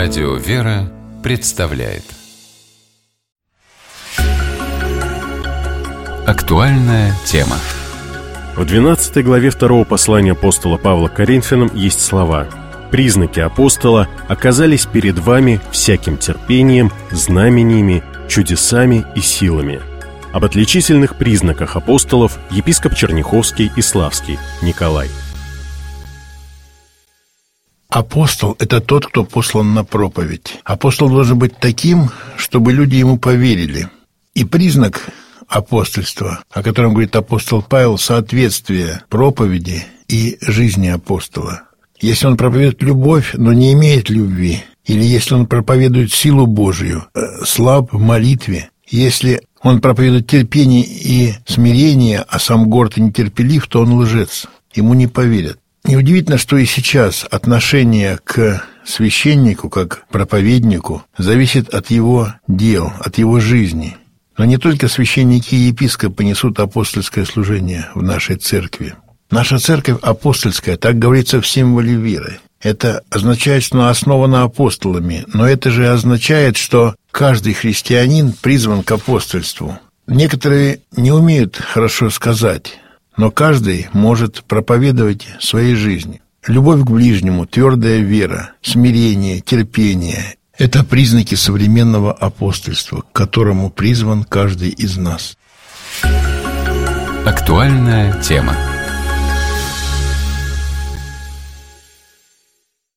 Радио «Вера» представляет актуальная тема. В 12 главе 2 послания апостола Павла к Коринфянам есть слова: «Признаки апостола оказались перед вами всяким терпением, знамениями, чудесами и силами». Об отличительных признаках апостолов епископ Черняховский и Славский Николай. Апостол – это тот, кто послан на проповедь. Апостол должен быть таким, чтобы люди ему поверили. И признак апостольства, о котором говорит апостол Павел, соответствие проповеди и жизни апостола. Если он проповедует любовь, но не имеет любви, или если он проповедует силу Божию, слаб в молитве, если он проповедует терпение и смирение, а сам горд и нетерпелив, то он лжец, ему не поверят. Неудивительно, что и сейчас отношение к священнику, как к проповеднику, зависит от его дел, от его жизни. Но не только священники и епископы несут апостольское служение в нашей церкви. Наша церковь апостольская, так говорится в символе веры. Это означает, что она основана апостолами, но это же означает, что каждый христианин призван к апостольству. Некоторые не умеют хорошо сказать, но каждый может проповедовать своей жизнью. Любовь к ближнему, твердая вера, смирение, терпение – это признаки современного апостольства, к которому призван каждый из нас. Актуальная тема.